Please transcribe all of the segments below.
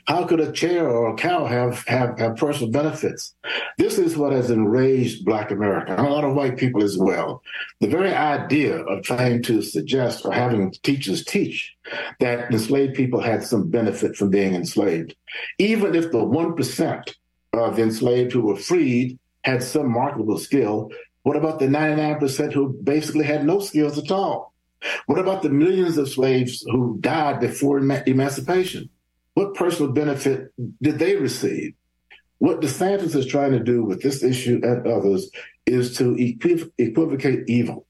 How could a chair or a cow have personal benefits? This is what has enraged Black America, and a lot of white people as well. The very idea of trying to suggest or having teachers teach that enslaved people had some benefit from being enslaved. Even if the 1% of the enslaved who were freed had some marketable skill, what about the 99% who basically had no skills at all? What about the millions of slaves who died before emancipation? What personal benefit did they receive? What DeSantis is trying to do with this issue and others is to equivocate evil.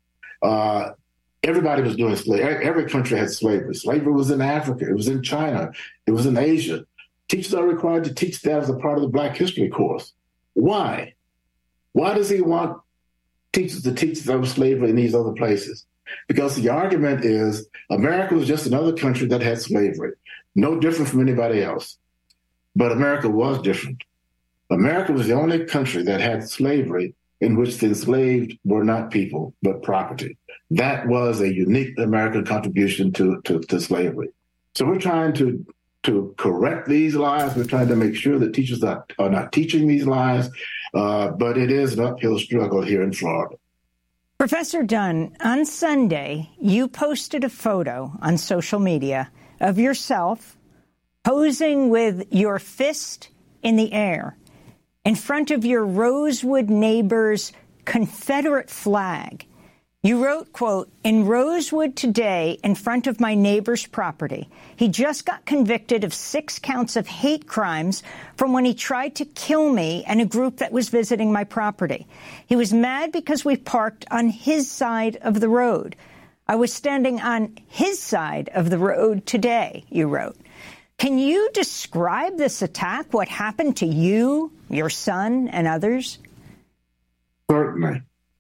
Everybody was doing slavery. Every country had slavery. Slavery was in Africa. It was in China. It was in Asia. Teachers are required to teach that as a part of the Black History course. Why? Why does he want teachers to teach about slavery in these other places? Because the argument is America was just another country that had slavery. No different from anybody else. But America was different. America was the only country that had slavery in which the enslaved were not people, but property. That was a unique American contribution to slavery. So we're trying to correct these lies. We're trying to make sure that teachers are not teaching these lies. But it is an uphill struggle here in Florida. Professor Dunn, on Sunday, you posted a photo on social media of yourself posing with your fist in the air in front of your Rosewood neighbor's Confederate flag. You wrote, quote, "In Rosewood today, in front of my neighbor's property, he just got convicted of 6 counts of hate crimes from when he tried to kill me and a group that was visiting my property. He was mad because we parked on his side of the road. I was standing on his side of the road today," you wrote. Can you describe this attack, what happened to you, your son, and others? Certainly.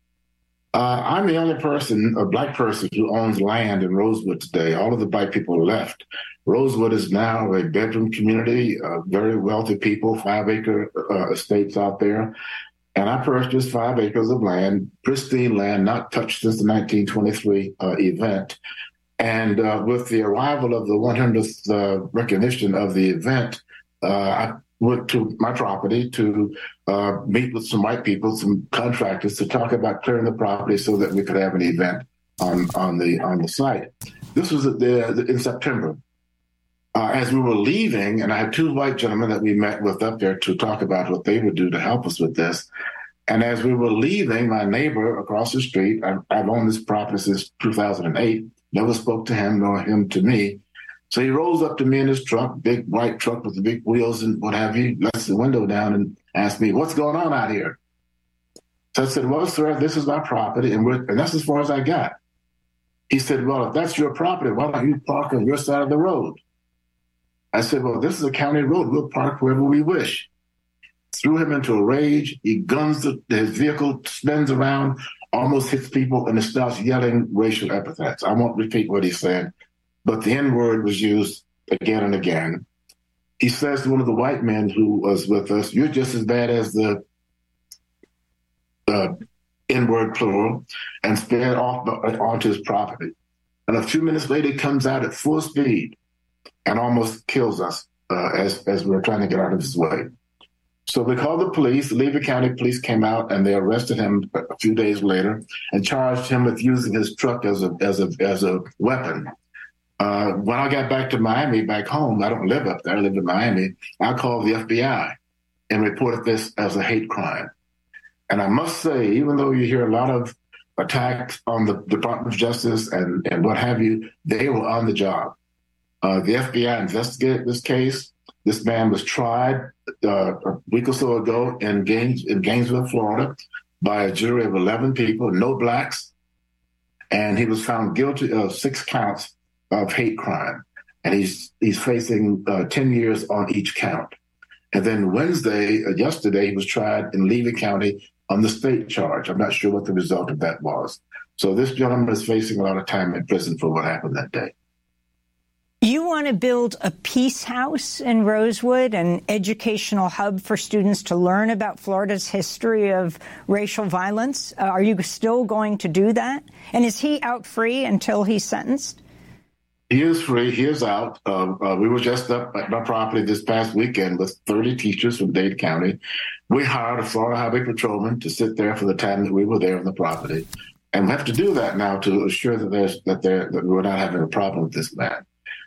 I'm the only person, a Black person, who owns land in Rosewood today. All of the Black people left. Rosewood is now a bedroom community, very wealthy people, 5-acre estates out there. And I purchased 5 acres of land, pristine land, not touched since the 1923 event. And with the arrival of the 100th recognition of the event, I went to my property to meet with some white people, some contractors, to talk about clearing the property so that we could have an event on the site. This was in September. As we were leaving, and I had 2 white gentlemen that we met with up there to talk about what they would do to help us with this. And as we were leaving, my neighbor across the street, I've owned this property since 2008, never spoke to him nor him to me. So he rolls up to me in his truck, big white truck with the big wheels and what have you, lets the window down and asked me, "What's going on out here?" So I said, "Well, sir, this is my property, and that's as far as I got." He said, "Well, if that's your property, why don't you park on your side of the road?" I said, "Well, this is a county road. We'll park wherever we wish." Threw him into a rage. He guns his vehicle, spins around, almost hits people, and starts yelling racial epithets. I won't repeat what he said, but the N-word was used again and again. He says to one of the white men who was with us, "You're just as bad as the N-word plural," and sped off onto his property. And a few minutes later, he comes out at full speed and almost kills us as we were trying to get out of his way. So we called the police. The Levy County Police came out and they arrested him a few days later and charged him with using his truck as a weapon. When I got back to Miami, back home, I don't live up there, I live in Miami, I called the FBI and reported this as a hate crime. And I must say, even though you hear a lot of attacks on the Department of Justice and what have you, they were on the job. The FBI investigated this case. This man was tried a week or so ago in Gainesville, Florida, by a jury of 11 people, no Blacks, and he was found guilty of 6 counts of hate crime, and he's facing 10 years on each count. And then yesterday, he was tried in Levy County on the state charge. I'm not sure what the result of that was. So this gentleman is facing a lot of time in prison for what happened that day. You want to build a peace house in Rosewood, an educational hub for students to learn about Florida's history of racial violence. Are you still going to do that? And is he out free until he's sentenced? He is free. He is out. We were just up at my property this past weekend with 30 teachers from Dade County. We hired a Florida Highway Patrolman to sit there for the time that we were there on the property. And we have to do that now to assure that we're not having a problem with this man.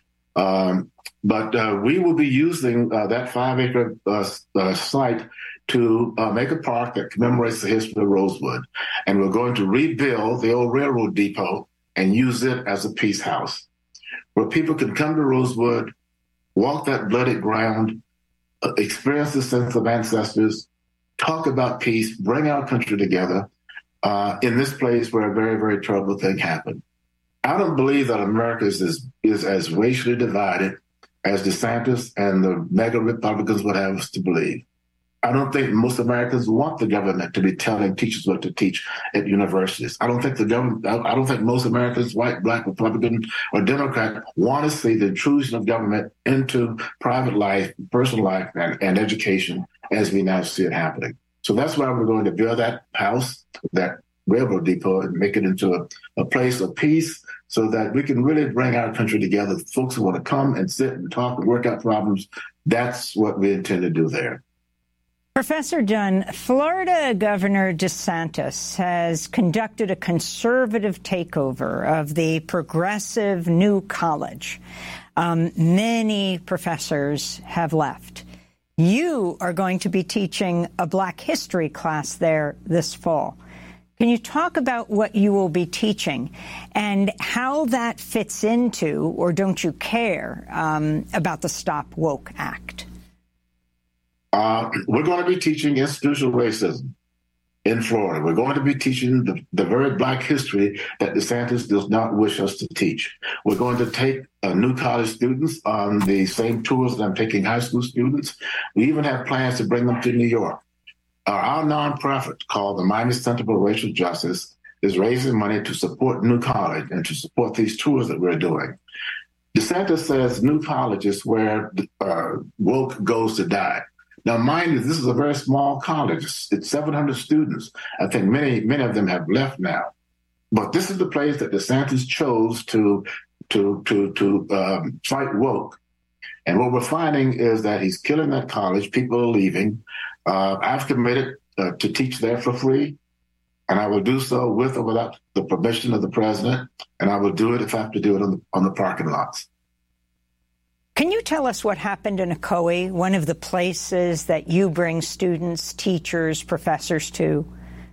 But we will be using that 5-acre site to make a park that commemorates the history of Rosewood. And we're going to rebuild the old railroad depot and use it as a peace house, where people can come to Rosewood, walk that bloody ground, experience the sense of ancestors, talk about peace, bring our country together in this place where a very, very terrible thing happened. I don't believe that America is as racially divided as DeSantis and the mega Republicans would have us to believe. I don't think most Americans want the government to be telling teachers what to teach at universities. I don't think most Americans, white, black, Republican, or Democrat, want to see the intrusion of government into private life, personal life, and education as we now see it happening. So that's why we're going to build that house, that railroad depot, and make it into a place of peace so that we can really bring our country together. Folks who want to come and sit and talk and work out problems, that's what we intend to do there. Professor Dunn, Florida Governor DeSantis has conducted a conservative takeover of the progressive new college. Many professors have left. You are going to be teaching a Black history class there this fall. Can you talk about what you will be teaching and how that fits into, or don't you care, about the Stop Woke Act? We're going to be teaching institutional racism in Florida. We're going to be teaching the very Black history that DeSantis does not wish us to teach. We're going to take new college students on the same tours that I'm taking high school students. We even have plans to bring them to New York. Our nonprofit called the Miami Center for Racial Justice is raising money to support New College and to support these tours that we're doing. DeSantis says New College is where woke goes to die. Now, mind you, this is a very small college. It's 700 students. I think many of them have left now. But this is the place that DeSantis chose to fight woke. And what we're finding is that he's killing that college. People are leaving. I've committed to teach there for free, and I will do so with or without the permission of the president, and I will do it if I have to do it on the parking lots. Can you tell us what happened in Ocoee, one of the places that you bring students, teachers, professors to?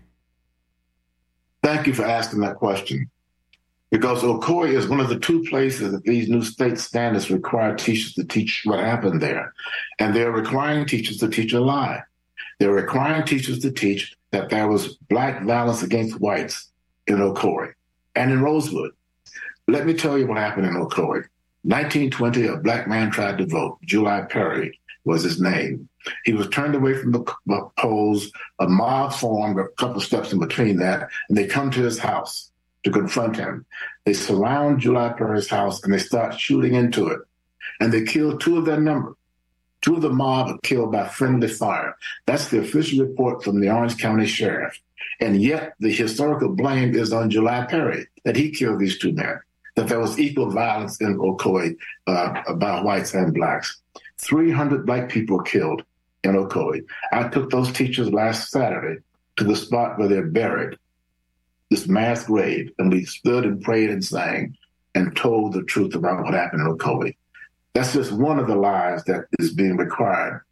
Thank you for asking that question, because Ocoee is one of the two places that these new state standards require teachers to teach what happened there. And they're requiring teachers to teach a lie. They're requiring teachers to teach that there was Black violence against whites in Ocoee and in Rosewood. Let me tell you what happened in Ocoee. 1920, a Black man tried to vote. July Perry was his name. He was turned away from the polls. A mob formed a couple steps in between that, and they come to his house to confront him. They surround July Perry's house, and they start shooting into it. And they kill two of their number. Two of the mob are killed by friendly fire. That's the official report from the Orange County Sheriff. And yet the historical blame is on July Perry, that he killed these two men, that there was equal violence in Ocoee about whites and Blacks. 300 Black people killed in Ocoee. I took those teachers last Saturday to the spot where they're buried, this mass grave, and we stood and prayed and sang and told the truth about what happened in Ocoee. That's just one of the lies that is being required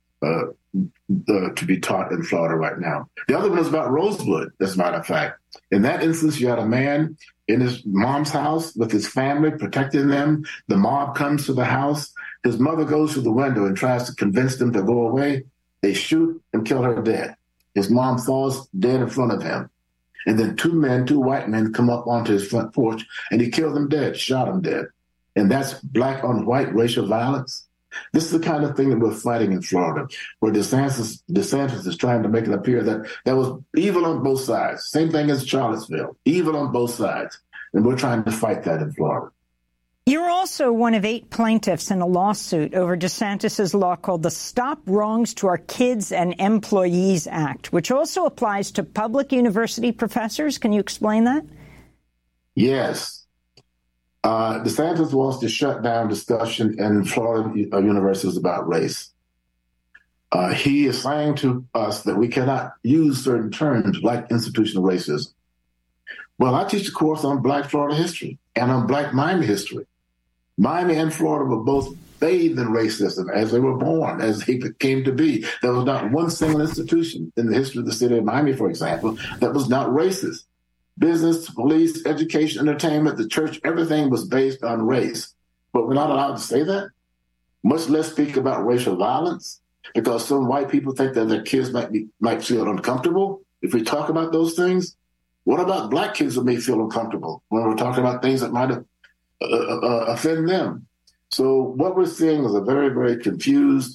to be taught in Florida right now. The other one is about Rosewood, as a matter of fact. In that instance, you had a man in his mom's house with his family, protecting them. The mob comes to the house. His mother goes through the window and tries to convince them to go away. They shoot and kill her dead. His mom falls dead in front of him. And then two white men, come up onto his front porch, and he killed them dead, shot them dead. And that's Black on white racial violence. This is the kind of thing that we're fighting in Florida, where DeSantis is trying to make it appear that there was evil on both sides. Same thing as Charlottesville, evil on both sides. And we're trying to fight that in Florida. You're also one of 8 plaintiffs in a lawsuit over DeSantis's law called the Stop Wrongs to Our Kids and Employees Act, which also applies to public university professors. Can you explain that? Yes. DeSantis wants to shut down discussion in Florida universities about race. He is saying to us that we cannot use certain terms like institutional racism. Well, I teach a course on Black Florida history and on Black Miami history. Miami and Florida were both bathed in racism as they were born, as they came to be. There was not one single institution in the history of the city of Miami, for example, that was not racist. Business, police, education, entertainment, the church, everything was based on race. But we're not allowed to say that, much less speak about racial violence, because some white people think that their kids might feel uncomfortable if we talk about those things. What about Black kids that may feel uncomfortable when we're talking about things that might offend them? So what we're seeing is a very, very confused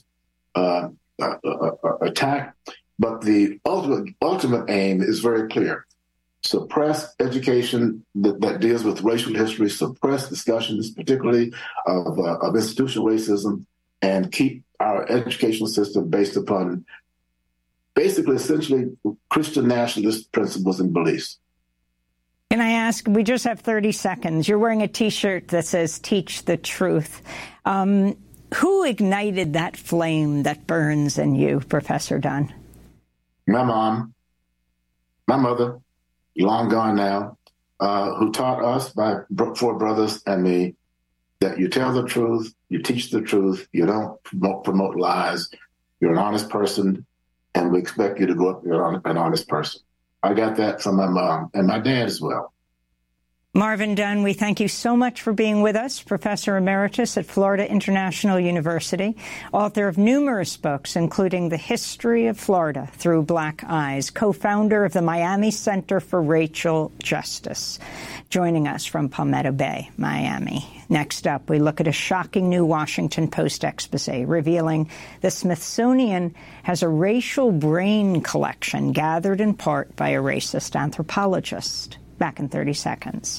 attack, but the ultimate aim is very clear. Suppress education that deals with racial history, suppress discussions, particularly of institutional racism, and keep our educational system based upon basically, essentially, Christian nationalist principles and beliefs. Can I ask, we just have 30 seconds. You're wearing a T-shirt that says, "Teach the Truth." Who ignited that flame that burns in you, Professor Dunn? My mom, my mother, long gone now, who taught us, by 4 brothers and me, that you tell the truth, you teach the truth, you don't promote lies, you're an honest person, and we expect you to go up there an honest person. I got that from my mom and my dad as well. Marvin Dunn, we thank you so much for being with us, Professor Emeritus at Florida International University, author of numerous books, including The History of Florida Through Black Eyes, co-founder of the Miami Center for Racial Justice, joining us from Palmetto Bay, Miami. Next up, we look at a shocking new Washington Post expose revealing the Smithsonian has a racial brain collection gathered in part by a racist anthropologist. Back in 30 seconds.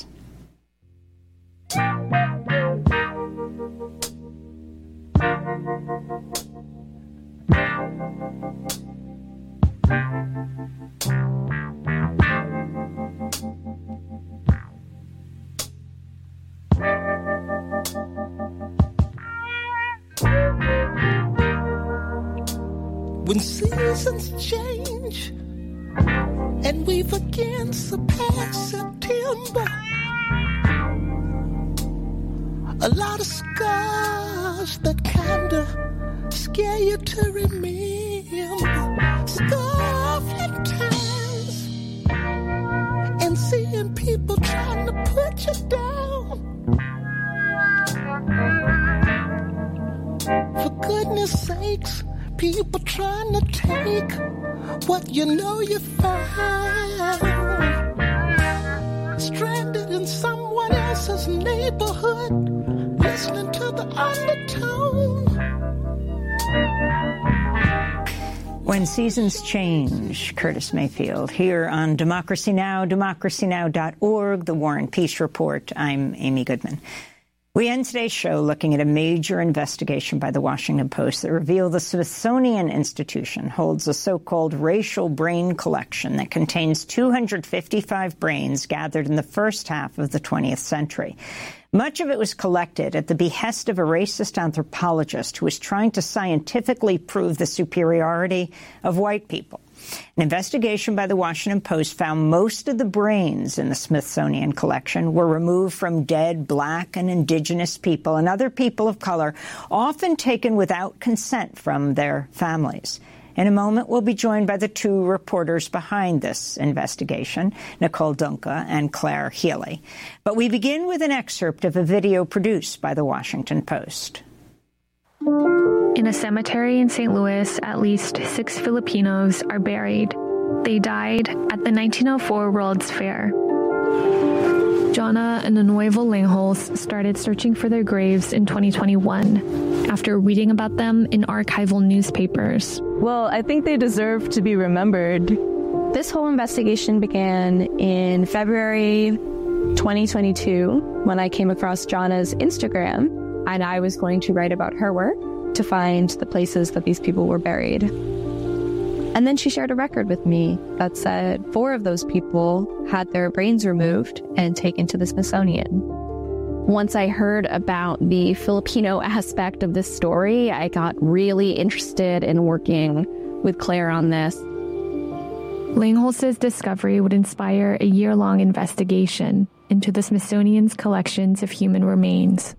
When seasons change and we've again surpassed September, a lot of scars that kinda scare you to remember. Scuffling times and seeing people trying to put you down. For goodness sakes, people trying to take what you know you found. Stranded in someone else's neighborhood, listening to the undertone. When Seasons Change, Curtis Mayfield, here on Democracy Now!, democracynow.org, The War and Peace Report. I'm Amy Goodman. We end today's show looking at a major investigation by the Washington Post that revealed the Smithsonian Institution holds a so-called racial brain collection that contains 255 brains gathered in the first half of the 20th century. Much of it was collected at the behest of a racist anthropologist who was trying to scientifically prove the superiority of white people. An investigation by the Washington Post found most of the brains in the Smithsonian collection were removed from dead Black and Indigenous people and other people of color, often taken without consent from their families. In a moment, we'll be joined by the 2 reporters behind this investigation, Nicole Dunca and Claire Healy. But we begin with an excerpt of a video produced by the Washington Post. In a cemetery in St. Louis, at least 6 Filipinos are buried. They died at the 1904 World's Fair. Jonna and Nuevo Langholz started searching for their graves in 2021 after reading about them in archival newspapers. Well, I think they deserve to be remembered. This whole investigation began in February 2022 when I came across Jonna's Instagram, and I was going to write about her work to find the places that these people were buried. And then she shared a record with me that said 4 of those people had their brains removed and taken to the Smithsonian. Once I heard about the Filipino aspect of this story, I got really interested in working with Claire on this. Langholz's discovery would inspire a year-long investigation into the Smithsonian's collections of human remains.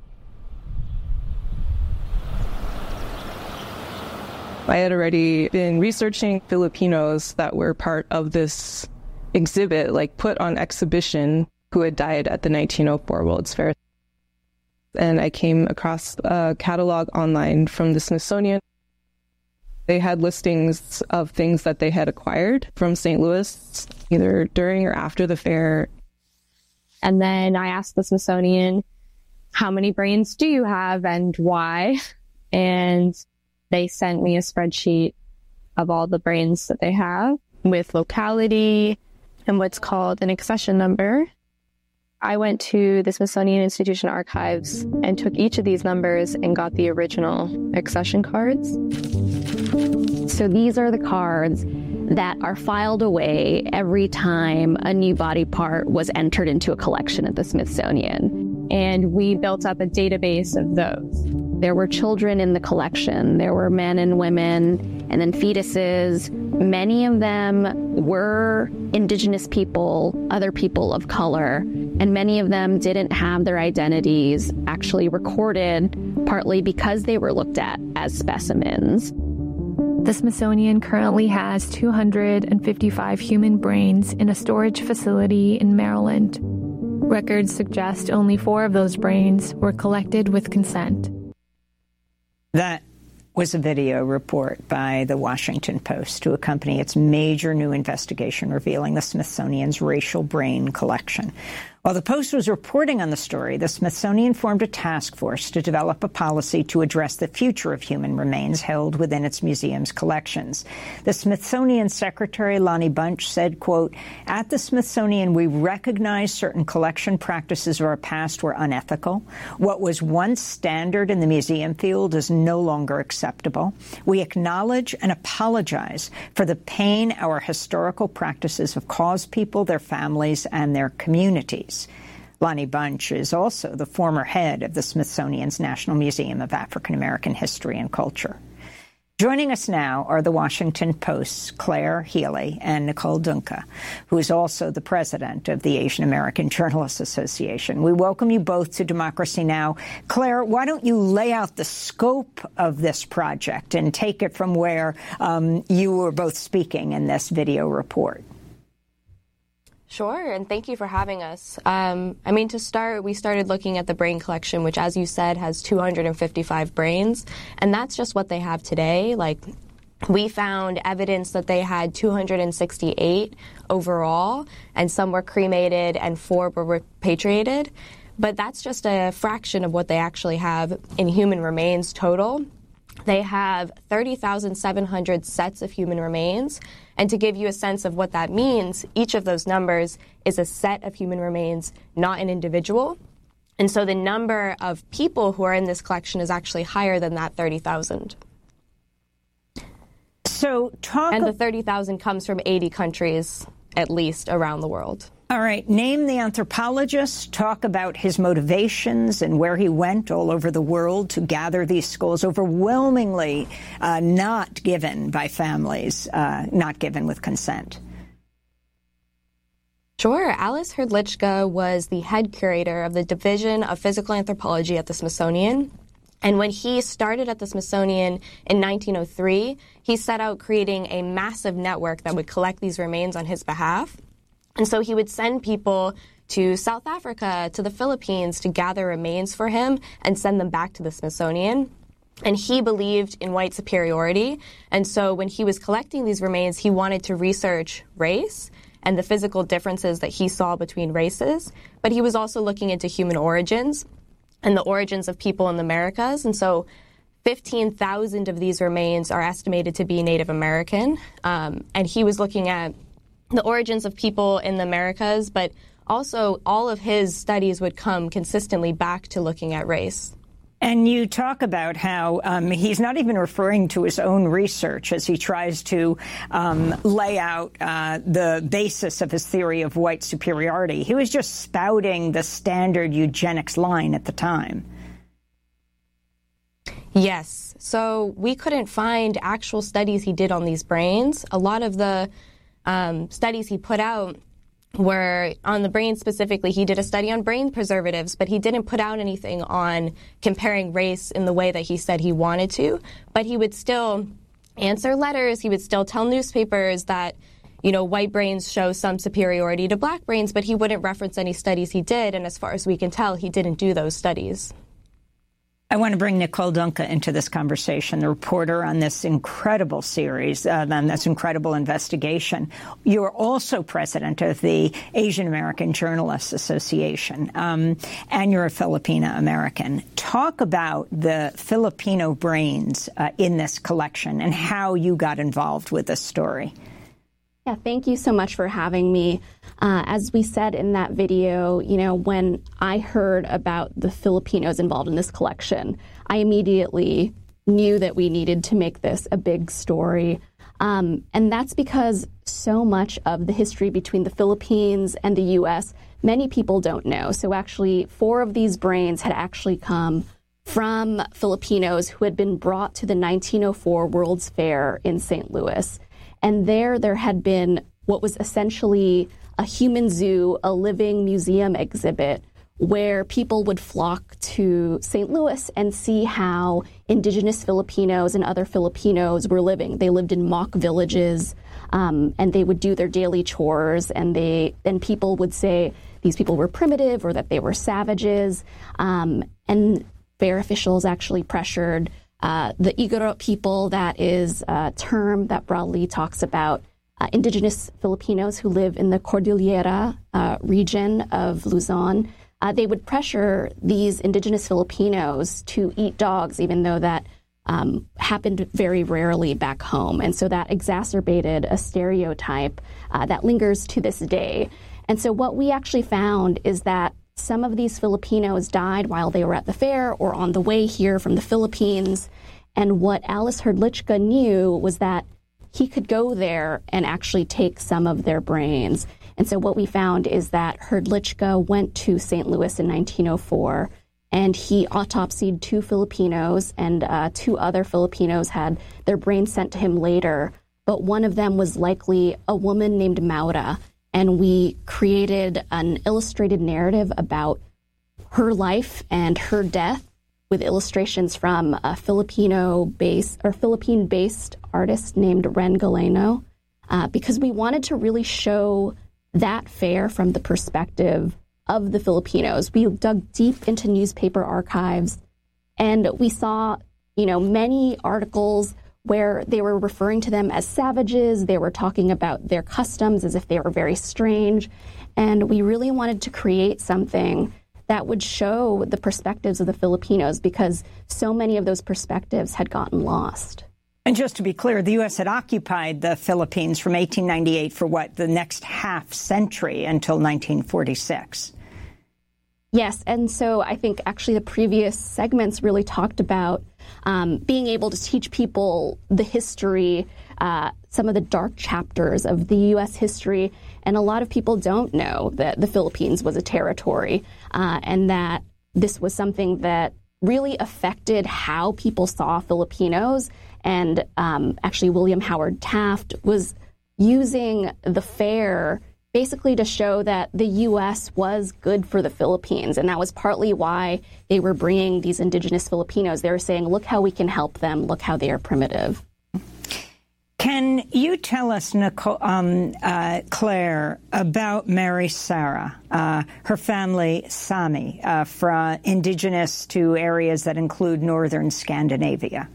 I had already been researching Filipinos that were part of this exhibit, like put on exhibition, who had died at the 1904 World's Fair. And I came across a catalog online from the Smithsonian. They had listings of things that they had acquired from St. Louis, either during or after the fair. And then I asked the Smithsonian, how many brains do you have and why? And they sent me a spreadsheet of all the brains that they have with locality and what's called an accession number. I went to the Smithsonian Institution archives and took each of these numbers and got the original accession cards. So these are the cards that are filed away every time a new body part was entered into a collection at the Smithsonian. And we built up a database of those. There were children in the collection. There were men and women, and then fetuses. Many of them were Indigenous people, other people of color, and many of them didn't have their identities actually recorded, partly because they were looked at as specimens. The Smithsonian currently has 255 human brains in a storage facility in Maryland. Records suggest only 4 of those brains were collected with consent. That was a video report by the Washington Post to accompany its major new investigation revealing the Smithsonian's racial brain collection. While the Post was reporting on the story, the Smithsonian formed a task force to develop a policy to address the future of human remains held within its museum's collections. The Smithsonian Secretary, Lonnie Bunch, said, quote, "At the Smithsonian, we recognize certain collection practices of our past were unethical. What was once standard in the museum field is no longer acceptable. We acknowledge and apologize for the pain our historical practices have caused people, their families, and their communities." Lonnie Bunch is also the former head of the Smithsonian's National Museum of African American History and Culture. Joining us now are the Washington Post's Claire Healy and Nicole Dunca, who is also the president of the Asian American Journalists Association. We welcome you both to Democracy Now! Claire, why don't you lay out the scope of this project and take it from where you were both speaking in this video report? Sure, and thank you for having us. To start, we started looking at the brain collection, which, as you said, has 255 brains, and that's just what they have today. We found evidence that they had 268 overall, and some were cremated and 4 were repatriated, but that's just a fraction of what they actually have in human remains total. They have 30,700 sets of human remains. And to give you a sense of what that means, each of those numbers is a set of human remains, not an individual. And so the number of people who are in this collection is actually higher than that 30,000. And the 30,000 comes from 80 countries, at least, around the world. All right. Name the anthropologist, talk about his motivations and where he went all over the world to gather these skulls, overwhelmingly not given by families, not given with consent. Sure. Alice Hrdlicka was the head curator of the Division of Physical Anthropology at the Smithsonian. And when he started at the Smithsonian in 1903, he set out creating a massive network that would collect these remains on his behalf. And so he would send people to South Africa, to the Philippines, to gather remains for him and send them back to the Smithsonian. And he believed in white superiority. And so when he was collecting these remains, he wanted to research race and the physical differences that he saw between races. But he was also looking into human origins and the origins of people in the Americas. And so 15,000 of these remains are estimated to be Native American. And he was looking at the origins of people in the Americas, but also all of his studies would come consistently back to looking at race. And you talk about how he's not even referring to his own research as he tries to lay out the basis of his theory of white superiority. He was just spouting the standard eugenics line at the time. Yes. So we couldn't find actual studies he did on these brains. A lot of the studies he put out were on the brain specifically. He did a study on brain preservatives, but he didn't put out anything on comparing race in the way that he said he wanted to. But he would still answer letters. He would still tell newspapers that, you know, white brains show some superiority to black brains, but he wouldn't reference any studies he did. And as far as we can tell, he didn't do those studies. I want to bring Nicole Dunca into this conversation, the reporter on this incredible series, on this incredible investigation. You're also president of the Asian American Journalists Association, and you're a Filipina American. Talk about the Filipino brains in this collection and how you got involved with this story. Yeah, thank you so much for having me. As we said in that video, you know, when I heard about the Filipinos involved in this collection, I immediately knew that we needed to make this a big story. And that's because so much of the history between the Philippines and the U.S., many people don't know. So actually, 4 of these brains had actually come from Filipinos who had been brought to the 1904 World's Fair in St. Louis. And there had been what was essentially a human zoo, a living museum exhibit, where people would flock to St. Louis and see how indigenous Filipinos and other Filipinos were living. They lived in mock villages, and they would do their daily chores, and people would say these people were primitive or that they were savages. And fair officials actually pressured the Igorot people. That is a term that broadly talks about indigenous Filipinos who live in the Cordillera region of Luzon. They would pressure these indigenous Filipinos to eat dogs, even though that happened very rarely back home. And so that exacerbated a stereotype that lingers to this day. And so what we actually found is that some of these Filipinos died while they were at the fair or on the way here from the Philippines. And what Alice Hrdlicka knew was that he could go there and actually take some of their brains. And so what we found is that Hrdlicka went to St. Louis in 1904, and he autopsied 2 Filipinos, and 2 other Filipinos had their brains sent to him later. But one of them was likely a woman named Maura. And we created an illustrated narrative about her life and her death with illustrations from a Philippine-based artist named Ren Galeno, because we wanted to really show that fair from the perspective of the Filipinos. We dug deep into newspaper archives, and we saw, you know, many articles where they were referring to them as savages. They were talking about their customs as if they were very strange. And we really wanted to create something that would show the perspectives of the Filipinos, because so many of those perspectives had gotten lost. And just to be clear, the U.S. had occupied the Philippines from 1898 for the next half century until 1946. Yes, and so I think actually the previous segments really talked about being able to teach people the history, some of the dark chapters of the U.S. history. And a lot of people don't know that the Philippines was a territory, and that this was something that really affected how people saw Filipinos. And actually, William Howard Taft was using the fair basically to show that the U.S. was good for the Philippines. And that was partly why they were bringing these indigenous Filipinos. They were saying, look how we can help them. Look how they are primitive. Can you tell us, Claire, about Mary Sarah, her family Sami, from indigenous to areas that include northern Scandinavia?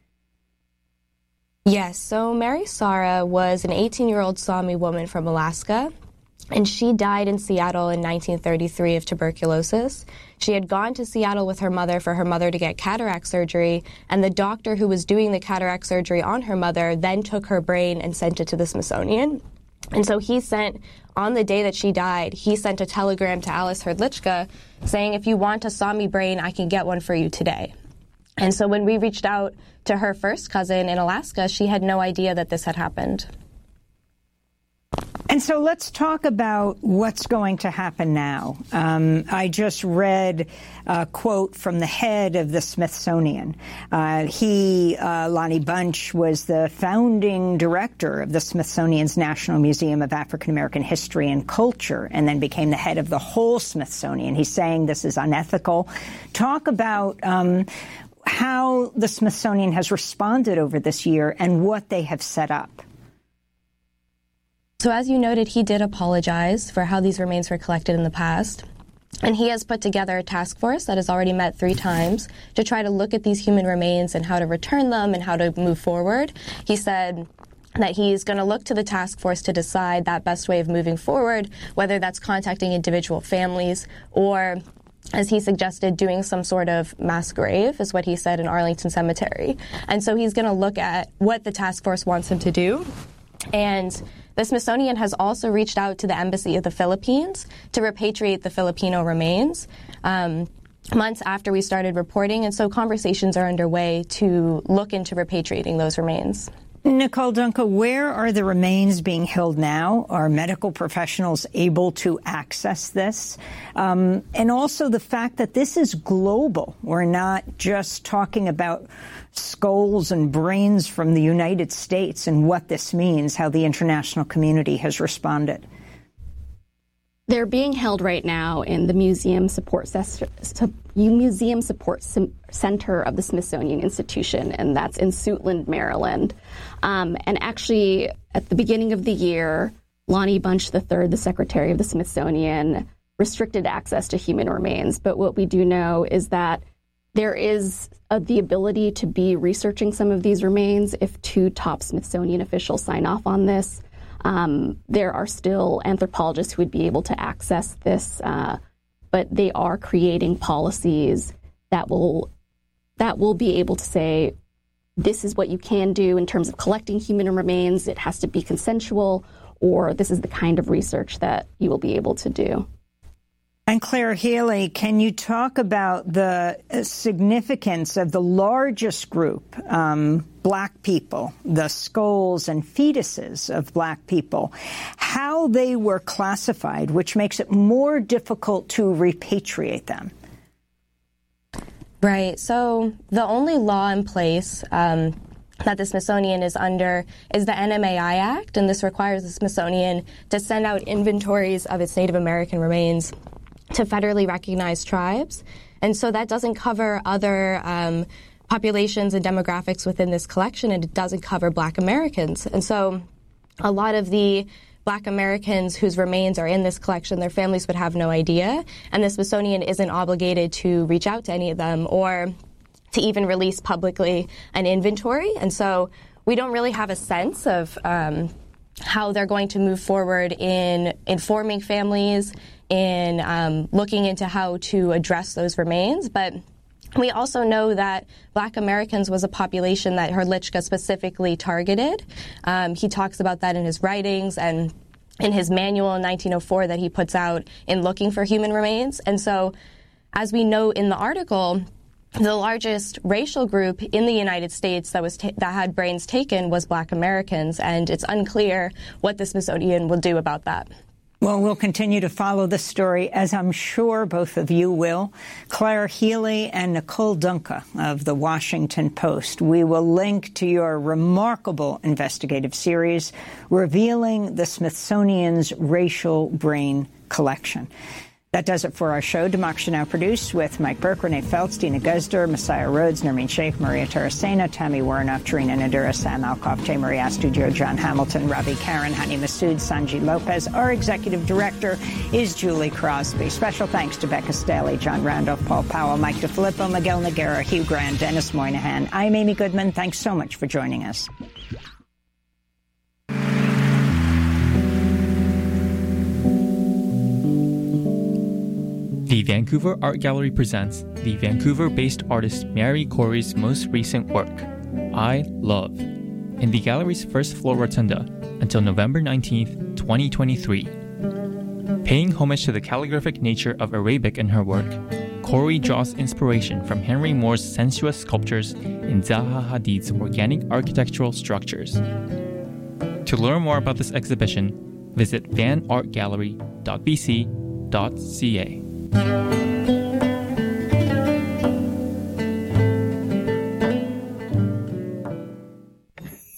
Yes, so Mary Sarah was an 18-year-old Sami woman from Alaska, and she died in Seattle in 1933 of tuberculosis. She had gone to Seattle with her mother for her mother to get cataract surgery, and the doctor who was doing the cataract surgery on her mother then took her brain and sent it to the Smithsonian. And so he sent, on the day that she died, he sent a telegram to Alice Hrdlicka saying, if you want a Sami brain, I can get one for you today. And so when we reached out to her first cousin in Alaska, she had no idea that this had happened. And so let's talk about what's going to happen now. I just read a quote from the head of the Smithsonian. Lonnie Bunch, was the founding director of the Smithsonian's National Museum of African American History and Culture, and then became the head of the whole Smithsonian. He's saying this is unethical. Talk about how the Smithsonian has responded over this year and what they have set up. So as you noted, he did apologize for how these remains were collected in the past. And he has put together a task force that has already met 3 times to try to look at these human remains and how to return them and how to move forward. He said that he's going to look to the task force to decide that best way of moving forward, whether that's contacting individual families or, as he suggested, doing some sort of mass grave, is what he said, in Arlington Cemetery. And so he's going to look at what the task force wants him to do. And the Smithsonian has also reached out to the Embassy of the Philippines to repatriate the Filipino remains months after we started reporting, and so conversations are underway to look into repatriating those remains. Nicole Dunca, where are the remains being held now? Are medical professionals able to access this? And also the fact that this is global. We're not just talking about skulls and brains from the United States and what this means, how the international community has responded. They're being held right now in the Museum Support Center of the Smithsonian Institution, and that's in Suitland, Maryland. And actually, at the beginning of the year, Lonnie Bunch III, the Secretary of the Smithsonian, restricted access to human remains. But what we do know is that there is the ability to be researching some of these remains if 2 top Smithsonian officials sign off on this. There are still anthropologists who would be able to access this, but they are creating policies that will be able to say, this is what you can do in terms of collecting human remains. It has to be consensual, or this is the kind of research that you will be able to do. And Claire Healy, can you talk about the significance of the largest group, Black people, the skulls and fetuses of Black people, how they were classified, which makes it more difficult to repatriate them? Right. So the only law in place that the Smithsonian is under is the NMAI Act, and this requires the Smithsonian to send out inventories of its Native American remains to federally recognized tribes. And so that doesn't cover other populations and demographics within this collection, and it doesn't cover Black Americans. And so a lot of the Black Americans whose remains are in this collection, their families would have no idea, and the Smithsonian isn't obligated to reach out to any of them or to even release publicly an inventory. And so we don't really have a sense of how they're going to move forward in informing families, in looking into how to address those remains. But we also know that Black Americans was a population that Hrdlicka specifically targeted. He talks about that in his writings and in his manual in 1904 that he puts out in looking for human remains. And so, as we note in the article, the largest racial group in the United States that had brains taken was Black Americans, and it's unclear what the Smithsonian will do about that. Well, we'll continue to follow this story, as I'm sure both of you will. Claire Healy and Nicole Dunca of The Washington Post. We will link to your remarkable investigative series revealing the Smithsonian's racial brain collection. That does it for our show. Democracy Now! Produced with Mike Burke, Renee Feltz, Dina Guzder, Messiah Rhodes, Nermeen Sheikh, Maria Taracena, Tammy Warnoff, Tarina Nadura, Sam Alcoff, Jay Marie Astudio, John Hamilton, Ravi Karen, Hani Masood, Sanji Lopez. Our executive director is Julie Crosby. Special thanks to Becca Staley, John Randolph, Paul Powell, Mike DeFilippo, Miguel Noguera, Hugh Grant, Dennis Moynihan. I'm Amy Goodman. Thanks so much for joining us. The Vancouver Art Gallery presents the Vancouver-based artist Mary Corey's most recent work, I Love, in the gallery's first floor rotunda until November 19th, 2023. Paying homage to the calligraphic nature of Arabic in her work, Corey draws inspiration from Henry Moore's sensuous sculptures and Zaha Hadid's organic architectural structures. To learn more about this exhibition, visit vanartgallery.bc.ca.